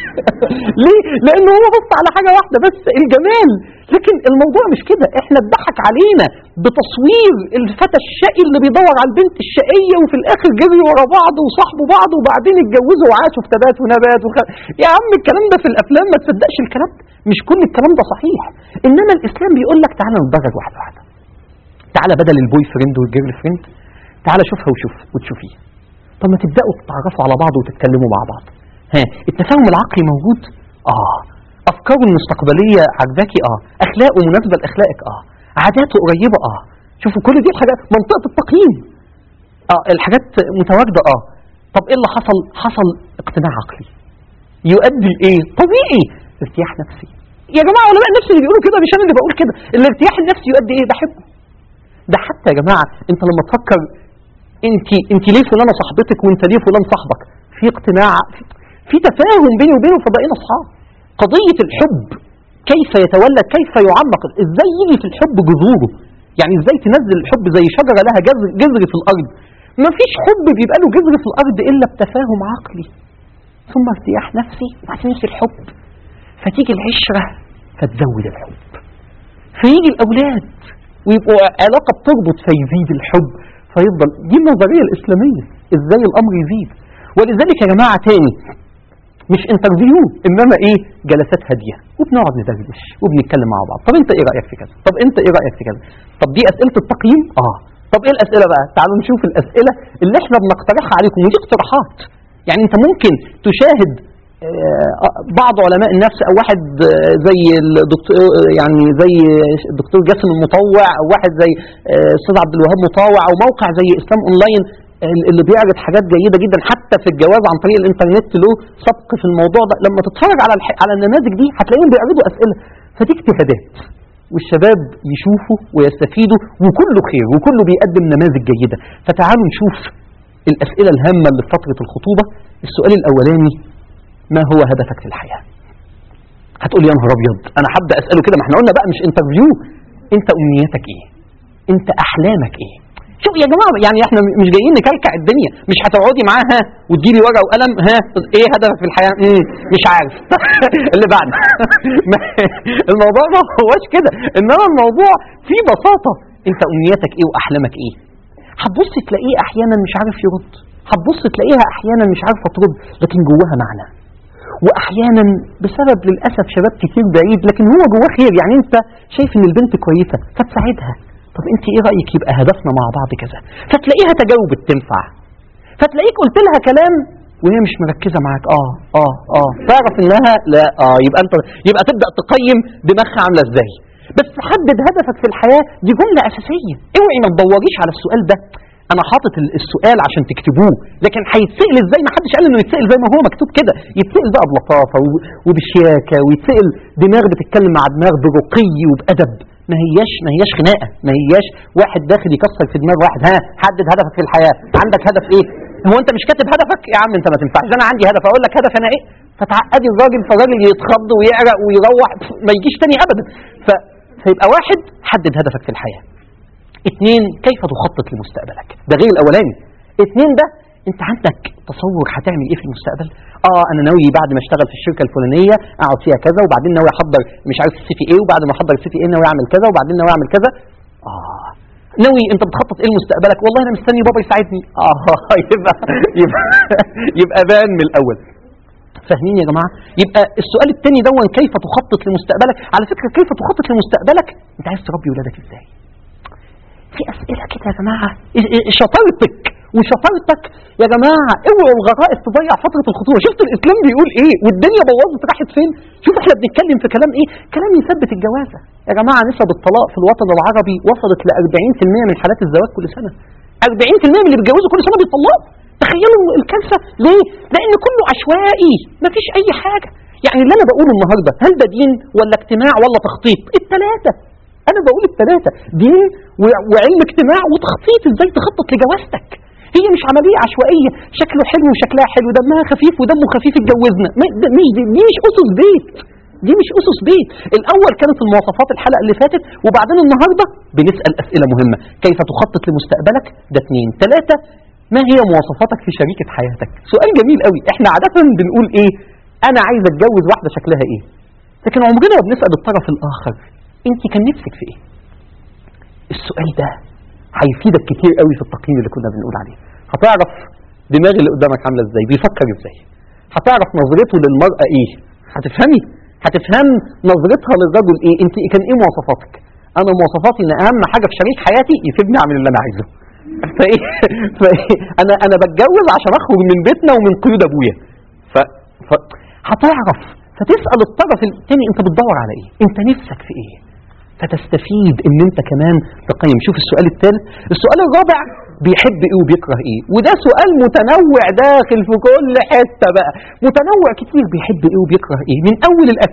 ليه؟ لان هو بص على حاجه واحده بس، الجمال. لكن الموضوع مش كده. احنا اتضحك علينا بتصوير الفتى الشقي اللي بيدور على البنت الشقيه وفي الاخر جري ورا بعض وصاحبوا بعض وبعدين اتجوزوا وعاشوا في تبات ونبات وخ... يا عم الكلام ده في الافلام، ما تصدقش الكلام ده. مش كل الكلام ده صحيح. انما الاسلام بيقول لك تعالى نتدرج واحده واحده. تعالى بدل البوي فريند والجيرل فريند تعالى شوفها وشوف وتشوفيه. طب ما تبداوا تتعرفوا على بعض وتتكلموا مع بعض. ها التفاهم العقلي موجود؟ اه. افكاره المستقبليه عجباكي؟ اه. اخلاقه مناسبه لاخلاقك؟ اه. عاداته قريبه؟ اه. شوفوا كل دي الحاجات. منطقه التقييم اه الحاجات متواجده. اه. طب ايه اللي حصل؟ حصل اقتناع عقلي يؤدي لايه؟ طبيعي ارتياح نفسي. يا جماعه علماء النفس اللي بيقولوا كده، مش انا اللي بقول كده. الارتياح النفسي يؤدي ايه؟ بحبه ده حتى يا جماعه انت لما تفكر انت انت ليه فلانه صاحبتك وانت ليه فلان صاحبك، في اقتناع، في, في تفاهم بيني وبينه فبقينا اصحاب. قضيه الحب كيف يتولد، كيف يعمق، ازاي يجي في الحب جذوره، يعني ازاي تنزل الحب زي شجره لها جذر, جذر في الارض. ما فيش حب بيبقى له جذر في الارض الا بتفاهم عقلي ثم ارتياح نفسي وبعدين يجي الحب، فتيجي العشره فتزود الحب، فيجي الاولاد ويبقوا علاقه بتربط فيزيد الحب فيفضل. دي النظريه الاسلاميه ازاي الامر يزيد. ولذلك يا جماعه تاني مش انترفيو انما ايه، جلسات هاديه وبنقعد ندردش وبنتكلم مع بعض. طب انت ايه رايك في كذا، طب انت ايه رايك في كذا، طب دي اسئله التقييم. اه طب ايه الاسئله بقى، تعالوا نشوف الاسئله اللي احنا بنقترحها عليكم، ودي اقتراحات. يعني انت ممكن تشاهد بعض علماء النفس او واحد زي الدكتور يعني زي الدكتور جاسم المطوع او واحد زي استاذ عبد الوهاب مطاوع او موقع زي اسلام اونلاين اللي بيعرض حاجات جيده جدا حتى في الجواز عن طريق الانترنت له سبق في الموضوع ده. لما تتفرج على الح... على النماذج دي هتلاقيهم بيعرضوا اسئله، فدي اجتهادات والشباب يشوفوا ويستفيدوا وكله خير وكله بيقدم نماذج جيده. فتعالوا نشوف الاسئله الهامه اللي في فتره الخطوبه. السؤال الاولاني، ما هو هدفك في الحياه؟ هتقول يا نهار ابيض انا هبدا اساله كده، ما احنا قلنا بقى مش انترفيو. انت امنياتك ايه؟ انت احلامك ايه؟ شوف يا جماعه يعني احنا مش جايين نكلكع الدنيا، مش هتقعدي معاها ها وتجيبي ورقه وقلم ها ايه هدفك في الحياه؟ امم مش عارف اللي بعد الموضوع ما هوش كده، انما الموضوع فيه بساطه. انت امنياتك ايه واحلامك ايه؟ هتبص تلاقيه احيانا مش عارف يرد، هتبص تلاقيها احيانا مش عارفه ترد لكن جواها معنى، واحيانا بسبب للاسف شباب كتير بعيد لكن هو جواه خير. يعني انت شايف ان البنت كويسه فتساعدها، طب انت ايه رايك يبقى هدفنا مع بعض كذا، فتلاقيها تجاوبت تنفع، فتلاقيك قلت لها كلام وهي مش مركزه معاك اه اه اه تعرف انها لا اه يبقى انت يبقى تبدا تقيم دماغها عامله ازاي. بس حدد هدفك في الحياه، دي جمله اساسيه. اوعي ما تدوريش على السؤال ده، انا حاطط السؤال عشان تكتبوه لكن هيتسال ازاي؟ ما حدش قال انه يتسال زي ما هو مكتوب كده، يتسال بقى بلطافه وبشياكه، ويتسال دماغ بتتكلم مع دماغ برقي وبادب. ما هياش ما هياش خناقه، ما هياش واحد داخل يكسر في دماغ واحد. ها حدد هدفك في الحياه، عندك هدف ايه؟ هو انت مش كاتب هدفك يا عم؟ انت ما تنفعش، انا عندي هدف اقول لك هدف انا ايه؟ فتعقدي الراجل، فالراجل يتخض ويعرق ويروح ما يجيش تاني ابدا. ف... فيبقى واحد حدد هدفك في الحياه. اثنين كيف تخطط لمستقبلك، ده غير الاولاني. اثنين ده انت عندك تصور هتعمل ايه في المستقبل؟ اه انا ناوي بعد ما اشتغل في الشركه الفلانيه اقعد فيها كذا، وبعدين ناوي احضر مش عارف السي في ايه، وبعد ما احضر السي في ايه ناوي اعمل كذا، وبعدين ناوي اعمل كذا. اه ناوي انت بتخطط ايه لمستقبلك؟ والله انا مستني بابا يساعدني. اه يبقى يبقى يبقى بان من الاول. فاهمين يا جماعه؟ يبقى السؤال الثاني دون كيف تخطط لمستقبلك. على فكره كيف تخطط لمستقبلك انت عايز تربي ولادك ازاي؟ في اسئله كده يا جماعه. شطارتك وشطارتك يا جماعه، اوعوا الغرائز تضيع فتره الخطوبه. شفت الاسلام بيقول ايه والدنيا بوظت راحت فين؟ شوف احنا بنتكلم في كلام ايه؟ كلام يثبت الجوازه يا جماعه. نسب الطلاق في الوطن العربي وصلت ل أربعين في المية من حالات الزواج كل سنه. أربعين في المية من اللي بيتجوزوا كل سنه بيطلقوا. تخيلوا الكارثه ليه؟ لان كله عشوائي، مفيش اي حاجه. يعني اللي انا بقوله النهارده هل ده دين ولا اجتماع ولا تخطيط؟ الثلاثه. انا بقول الثلاثه، دين وعلم اجتماع وتخطيط. ازاي تخطط لجوازتك؟ هي مش عمليه عشوائيه شكله حلو وشكلها حلو دمها خفيف ودمه خفيف اتجوزنا. مش دي, دي مش اسس بيت، دي مش اسس بيت. الاول كانت المواصفات الحلقه اللي فاتت، وبعدين النهارده بنسال اسئله مهمه. كيف تخطط لمستقبلك؟ ده اثنين. ثلاثه ما هي مواصفاتك في شريكه حياتك؟ سؤال جميل قوي. احنا عاده بنقول ايه؟ انا عايز اتجوز واحده شكلها ايه، لكن عمرنا ما بنسال الطرف الاخر انت كان نفسك في ايه. السؤال ده هيفيدك كتير قوي في التقييم اللي كنا بنقول عليه. هتعرف دماغ اللي قدامك عامله ازاي، بيفكر ازاي، هتعرف نظرته للمرأة ايه، هتفهمي هتفهم نظرتها للرجل ايه. انت كان ايه مواصفاتك؟ انا مواصفاتي ان اهم حاجه في شريك حياتي يسيبني اعمل اللي انا عايزه. فايه فايه انا انا بتجوز عشان اخرج من بيتنا ومن قيود ابويا. ف... ف هتعرف فتسال الطرف الثاني انت بتدور على ايه، انت نفسك في ايه، فتستفيد ان انت كمان تقيم. شوف السؤال الثالث. السؤال الرابع بيحب ايه وبيكره ايه، وده سؤال متنوع داخل في كل حته بقى، متنوع كتير. بيحب ايه وبيكره ايه، من اول الاكل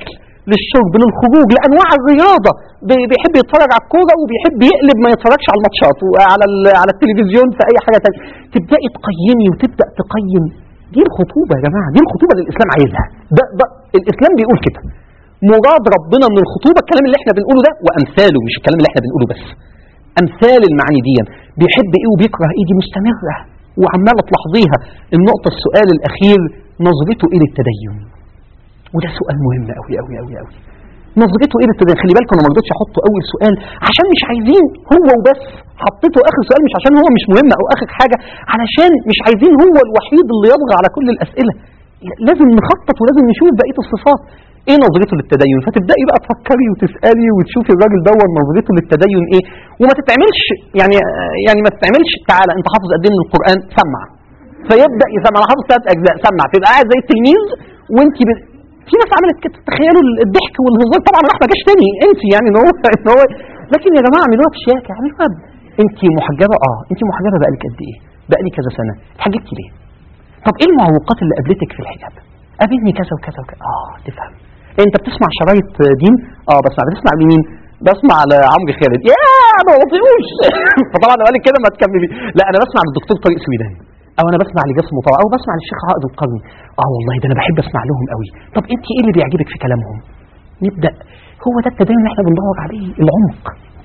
للشرب للخروج لانواع الرياضه، بيحب يتفرج على الكوره وبيحب يقلب ما يتفرجش على الماتشات وعلى على التلفزيون في اي حاجه ثانيه. تبداي تقيمي وتبدا تقيم. دي الخطوبه يا جماعه، دي الخطوبه اللي الاسلام عايزها. ده, ده الاسلام بيقول كده. مراد ربنا من الخطوبه الكلام اللي احنا بنقوله ده وامثاله، مش الكلام اللي احنا بنقوله بس، امثال المعاني دي. بيحب ايه وبيكره ايه، دي مستمره وعماله تلاحظيها. النقطه السؤال الاخير، نظرته ايه للتدين؟ وده سؤال مهم قوي قوي قوي قوي. نظرته ايه للتدين؟ خلي بالكم انا ما رضيتش احطه اول سؤال عشان مش عايزين هو وبس، حطيته اخر سؤال مش عشان هو مش مهم او اخر حاجه، علشان مش عايزين هو الوحيد اللي يطغى على كل الاسئله. لازم نخطط ولازم نشوف بقيه الصفات. ايه نظرته للتدين؟ فتبداي بقى تفكري وتسالي وتشوفي الراجل ده نظرته للتدين ايه، وما تتعملش يعني يعني ما تتعملش تعالى انت حافظ قد ايه من القران سمع، فيبدا يسمع. انا حافظ ثلاث اجزاء سمع، تبقى قاعد زي التلميذ وانت ب... في ناس عملت كده. تخيلوا الضحك والهزار، طبعا راح ما جاش تاني انت يعني ان هو ان هو لكن يا جماعه اعملوها بشياكه، اعملوها ب... انت محجبه اه انت محجبه بقالك قد ايه؟ بقالي كذا سنه. اتحجبتي ليه؟ طب ايه المعوقات اللي قابلتك في الحجاب؟ قابلني كذا وكذا وكذا. اه تفهم. انت بتسمع شرايط دين؟ اه بسمع. بتسمع لمين؟ بسمع على عمرو خالد. يا ما بطيقوش فطبعا قال لي كده ما تكملي. لا انا بسمع للدكتور طارق سويداني، او انا بسمع لجاسم مطوع، او بسمع للشيخ عائد القرني. اه والله ده انا بحب اسمع لهم قوي. طب انت ايه اللي بيعجبك في كلامهم؟ نبدا. هو ده التدين اللي احنا بندور عليه، العمق.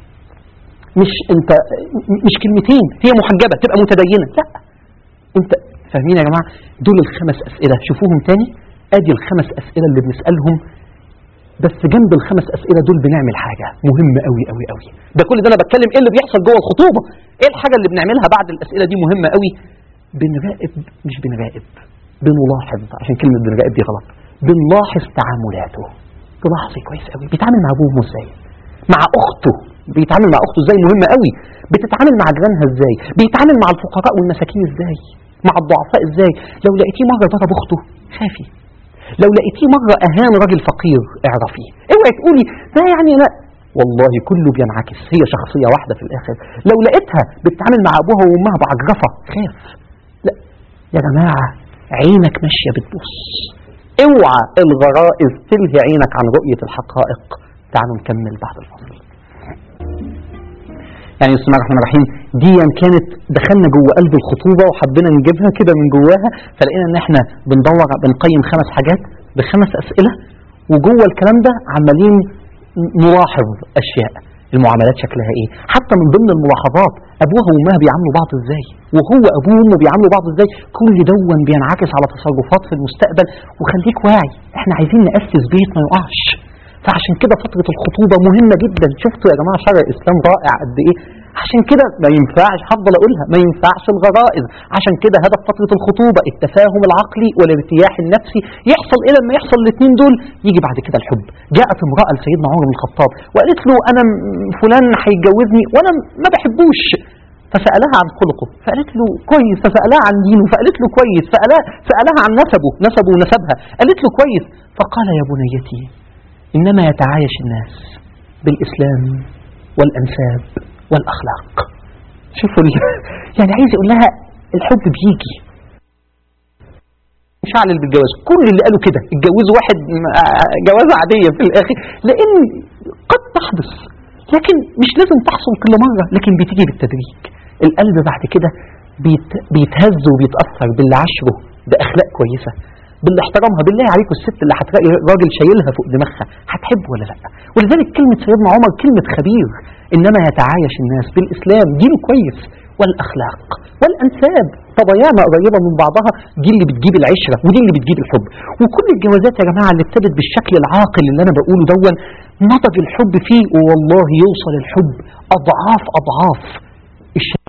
مش انت مش كلمتين هي محجبه تبقى متدينه، لا. انت فاهمين يا جماعه؟ دول الخمس اسئله، شوفوهم تاني. ادي الخمس اسئله اللي بنسالهم، بس جنب الخمس اسئله دول بنعمل حاجه مهمه قوي قوي قوي. ده كل ده انا بتكلم ايه اللي بيحصل جوه الخطوبه. ايه الحاجه اللي بنعملها بعد الاسئله دي مهمه قوي؟ بنراقب، مش بنراقب، بنلاحظ. عشان كلمه بنراقب دي غلط. بنلاحظ تعاملاته. تلاحظي كويس قوي بيتعامل مع ابوه ازاي، مع اخته بيتعامل مع اخته ازاي، مهمه قوي. بتتعامل مع جيرانها ازاي، بيتعامل مع الفقراء والمساكين ازاي، مع الضعفاء ازاي. لو لقيتيه مره ضرب اخته خافي، لو لقيتيه مره اهان راجل فقير اعرفيه. اوعي تقولي ده يعني لا، والله كله بينعكس، هي شخصيه واحده في الاخر. لو لقيتها بتتعامل مع ابوها وامها بعجرفه خاف. لا يا جماعه، عينك ماشيه بتبص، اوعى الغرائز تلهي عينك عن رؤيه الحقائق. تعالوا نكمل بعد الفصل. يعني بسم الله الرحمن الرحيم، دي كانت دخلنا جوه قلب الخطوبه وحبينا نجيبها كده من جواها، فلقينا ان احنا بندور بنقيم خمس حاجات بخمس اسئله، وجوه الكلام ده عمالين نلاحظ اشياء. المعاملات شكلها ايه؟ حتى من ضمن الملاحظات ابوها وامها بيعاملوا بعض ازاي، وهو ابوه وامه بيعاملوا بعض ازاي. كل دون بينعكس على تصرفات في المستقبل. وخليك واعي، احنا عايزين نأسس بيت ما يقعش. فعشان كده فترة الخطوبة مهمة جدا. شفتوا يا جماعة شرع الإسلام رائع قد إيه؟ عشان كده ما ينفعش، هفضل أقولها، ما ينفعش الغرائز. عشان كده هدف فترة الخطوبة التفاهم العقلي والارتياح النفسي. يحصل إيه لما يحصل الاثنين دول؟ يجي بعد كده الحب. جاءت امرأة لسيدنا عمر بن الخطاب وقالت له أنا فلان هيتجوزني وأنا ما بحبوش. فسألها عن خلقه فقالت له كويس، فسألها عن دينه فقالت له كويس، فسألها سألها عن نسبه نسبه ونسبها قالت له كويس. فقال يا بنيتي إنما يتعايش الناس بالإسلام والأنساب والأخلاق. شوفوا يعني عايز يقول لها الحب بيجي مش على بالجواز. كل اللي قالوا كده اتجوزوا واحد جوازة عادية في الآخر، لأن قد تحدث لكن مش لازم تحصل كل مرة، لكن بتيجي بالتدريج. القلب بعد كده بيت بيتهز وبيتأثر باللي عشره بأخلاق كويسة، باللي احترامها. بالله عليكم الست اللي هتلاقي راجل شايلها فوق دماغها هتحبه ولا لا؟ ولذلك كلمة سيدنا عمر كلمة خبير، إنما يتعايش الناس بالإسلام، دين كويس، والأخلاق والأنساب، طبيعنا قريبة من بعضها. دي اللي بتجيب العشرة ودي اللي بتجيب الحب. وكل الجوازات يا جماعة اللي ابتدت بالشكل العاقل اللي أنا بقوله دون نضج الحب فيه، والله يوصل الحب أضعاف أضعاف.